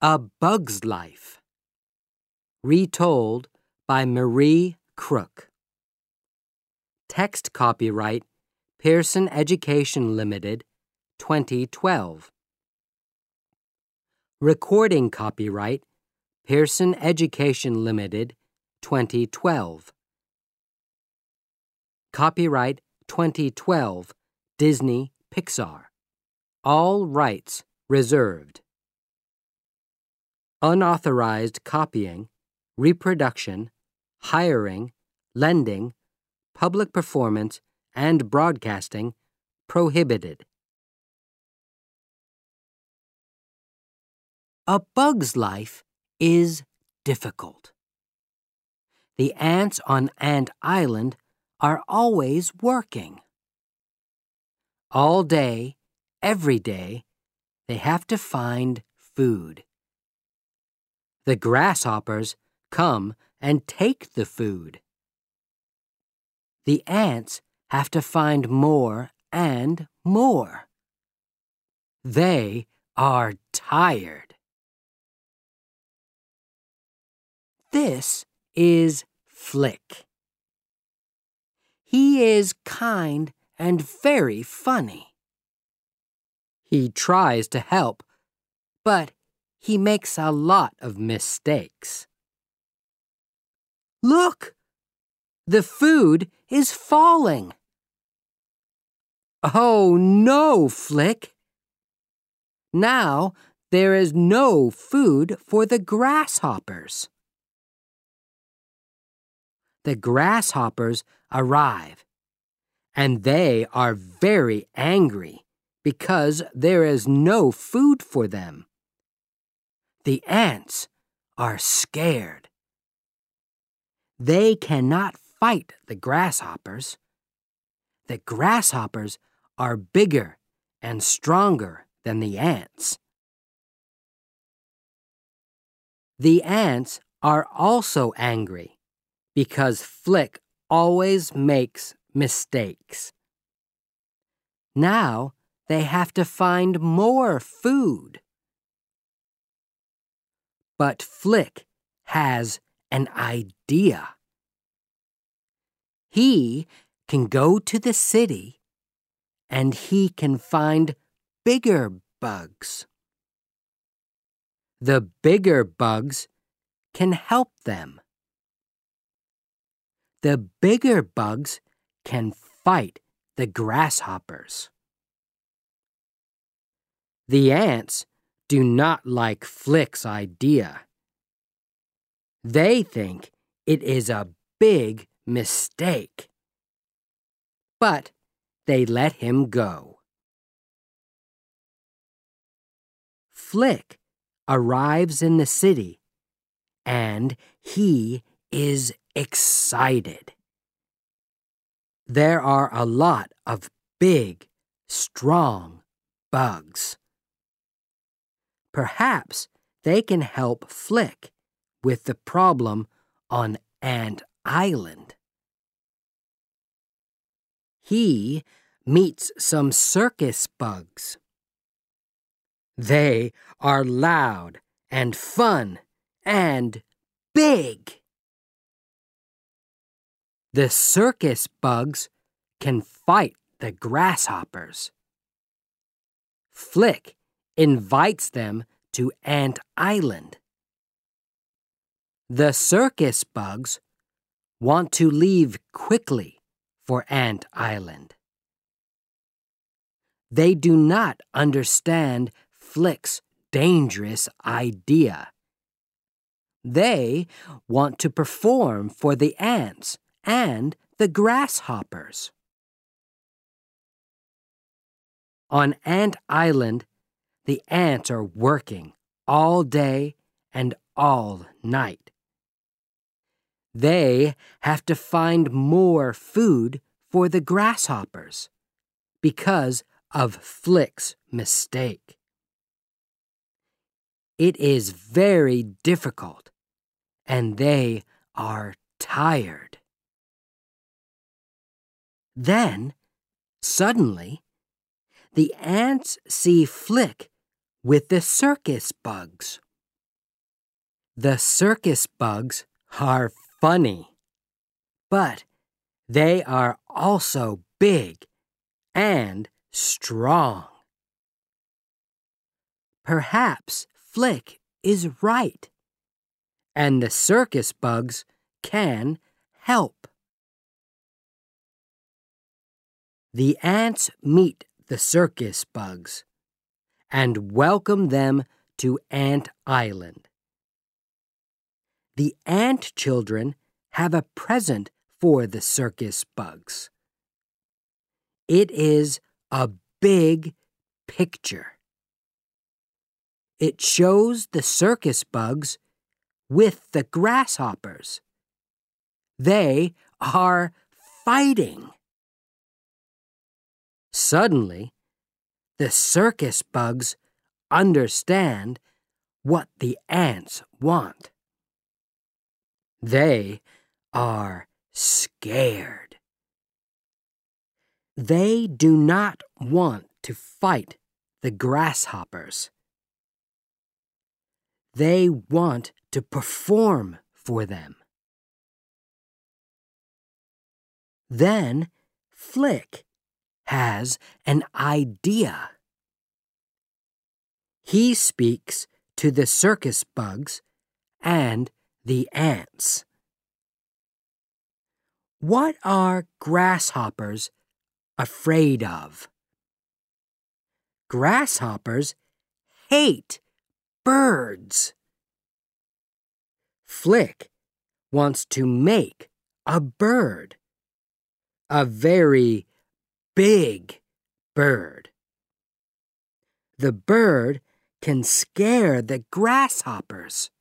A Bug's Life. Retold by Marie Crook. Text copyright Pearson Education Limited, 2012. Recording copyright Pearson Education Limited, 2012. Copyright 2012 Disney Pixar. All rights reserved. Unauthorized copying, reproduction, hiring, lending, public performance, and broadcasting prohibited. A bug's life is difficult. The ants on Ant Island are always working. All day, every day, they have to find food. The grasshoppers come and take the food. The ants have to find more and more. They are tired. This is Flick. He is kind and very funny. He tries to help, but he makes a lot of mistakes. Look! The food is falling. Oh no, Flick! Now there is no food for the grasshoppers. The grasshoppers arrive, and they are very angry because there is no food for them. The ants are scared. They cannot fight the grasshoppers. The grasshoppers are bigger and stronger than the ants. The ants are also angry because Flick always makes mistakes. Now they have to find more food. But Flick has an idea. He can go to the city and he can find bigger bugs. The bigger bugs can help them. The bigger bugs can fight the grasshoppers. The ants do not like Flick's idea. They think it is a big mistake. But they let him go. Flick arrives in the city, and he is excited. There are a lot of big, strong bugs. Perhaps they can help Flick with the problem on Ant Island. He meets some circus bugs. They are loud and fun and big. The circus bugs can fight the grasshoppers. Flick invites them to Ant Island. The circus bugs want to leave quickly for Ant Island. They do not understand Flick's dangerous idea. They want to perform for the ants and the grasshoppers. On Ant Island, the ants are working all day and all night. They have to find more food for the grasshoppers because of Flick's mistake. It is very difficult, and they are tired. Then, suddenly, the ants see Flick with the circus bugs. The circus bugs are funny, but they are also big and strong. Perhaps Flick is right, and the circus bugs can help. The ants meet the circus bugs and welcome them to Ant Island. The ant children have a present for the circus bugs. It is a big picture. It shows the circus bugs with the grasshoppers. They are fighting. Suddenly, the circus bugs understand what the ants want. They are scared. They do not want to fight the grasshoppers. They want to perform for them. Then Flick has an idea. He speaks to the circus bugs and the ants. What are grasshoppers afraid of? Grasshoppers hate birds. Flick wants to make a bird. A very big bird. The bird can scare the grasshoppers.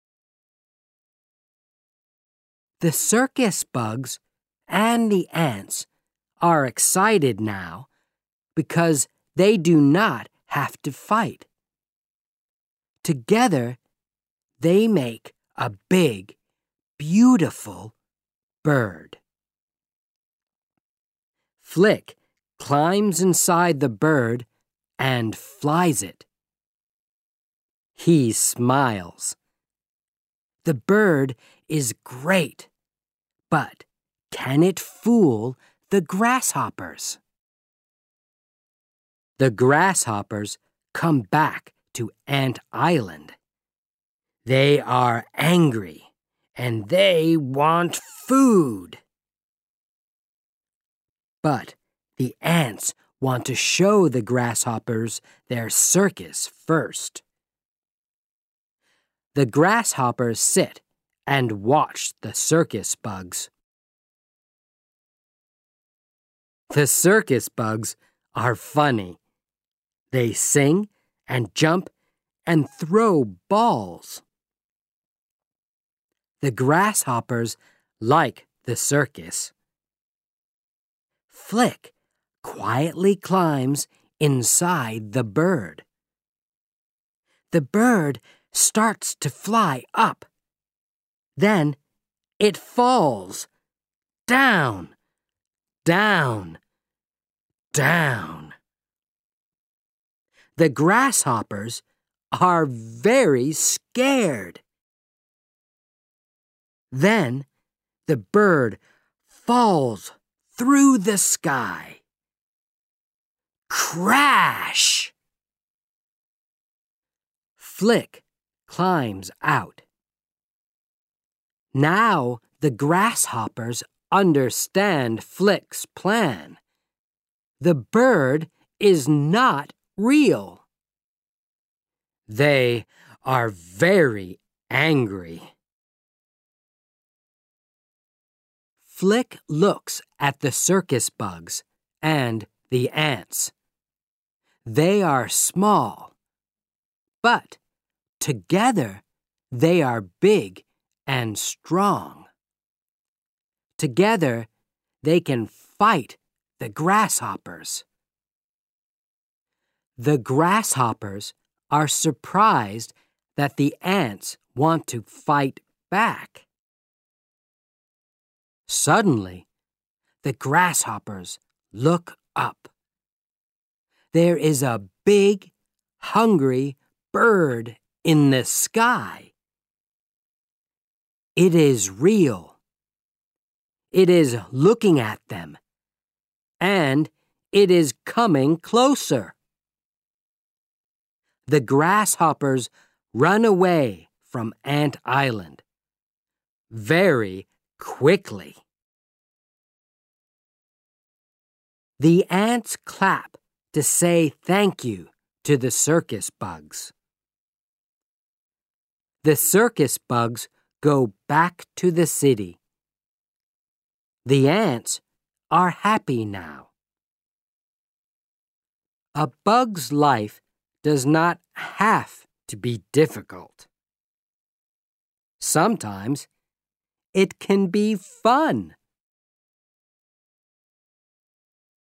The circus bugs and the ants are excited now because they do not have to fight. Together, they make a big, beautiful bird. Flick climbs inside the bird and flies it. He smiles. The bird is great, but can it fool the grasshoppers? The grasshoppers come back to Ant Island. They are angry and they want food. But the ants want to show the grasshoppers their circus first. The grasshoppers sit and watch the circus bugs. The circus bugs are funny. They sing and jump and throw balls. The grasshoppers like the circus. Flick quietly climbs inside the bird. The bird starts to fly up. Then it falls down, down, down. The grasshoppers are very scared. Then the bird falls through the sky. Crash! Flick climbs out. Now the grasshoppers understand Flick's plan. The bird is not real. They are very angry. Flick looks at the circus bugs and the ants. They are small, but together they are big and strong. Together they can fight the grasshoppers. The grasshoppers are surprised that the ants want to fight back. Suddenly, the grasshoppers look up. There is a big, hungry bird in the sky. It is real. It is looking at them. And it is coming closer. The grasshoppers run away from Ant Island very quickly. The ants clap to say thank you to the circus bugs. The circus bugs go back to the city. The ants are happy now. A bug's life does not have to be difficult. Sometimes it can be fun.